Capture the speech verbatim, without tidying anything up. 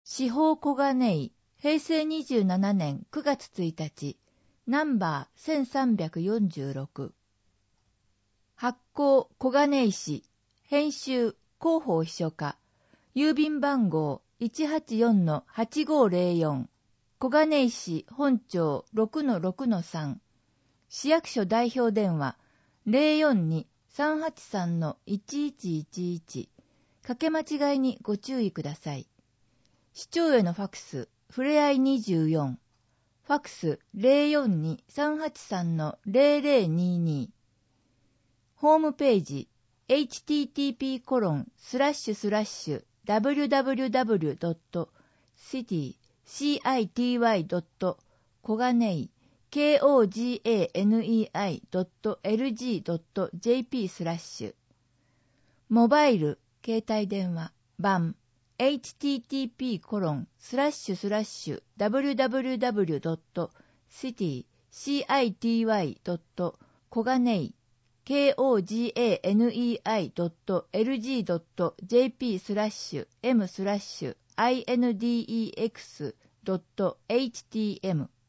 司法小金井、へいせいにじゅうななねんくがつついたち、ナンバーせんさんびゃくよんじゅうろく。発行小金井市、編集広報秘書課、郵便番号 いちはちよんのはちごーぜろよん、小金井市本町 ろくのろくのさん、市役所代表電話 ゼロよんにーさんはちさんのいちいちいちいち、かけ間違いにご注意ください。市長へのファクス、ふれあいにじゅうよん、ファクス ゼロよんにーさんはちさんのゼロゼロにに、ホームページ エイチティーティーピーコロンスラッシュスラッシュダブリューダブリューダブリュードットシティシティドット小金井 ケーオージーエーエヌイーアイドットエルジードットジェーピー スラッシュ、モバイル携帯電話版 エイチティーティーピーコロンスラッシュスラッシュダブリューダブリューダブリュードットシティシティドット小金井 ケーオージーエーエヌイーアイドットエルジードットジェーピー スラッシュ エム スラッシュ アイエヌディーイーエックス ドット エイチティーエム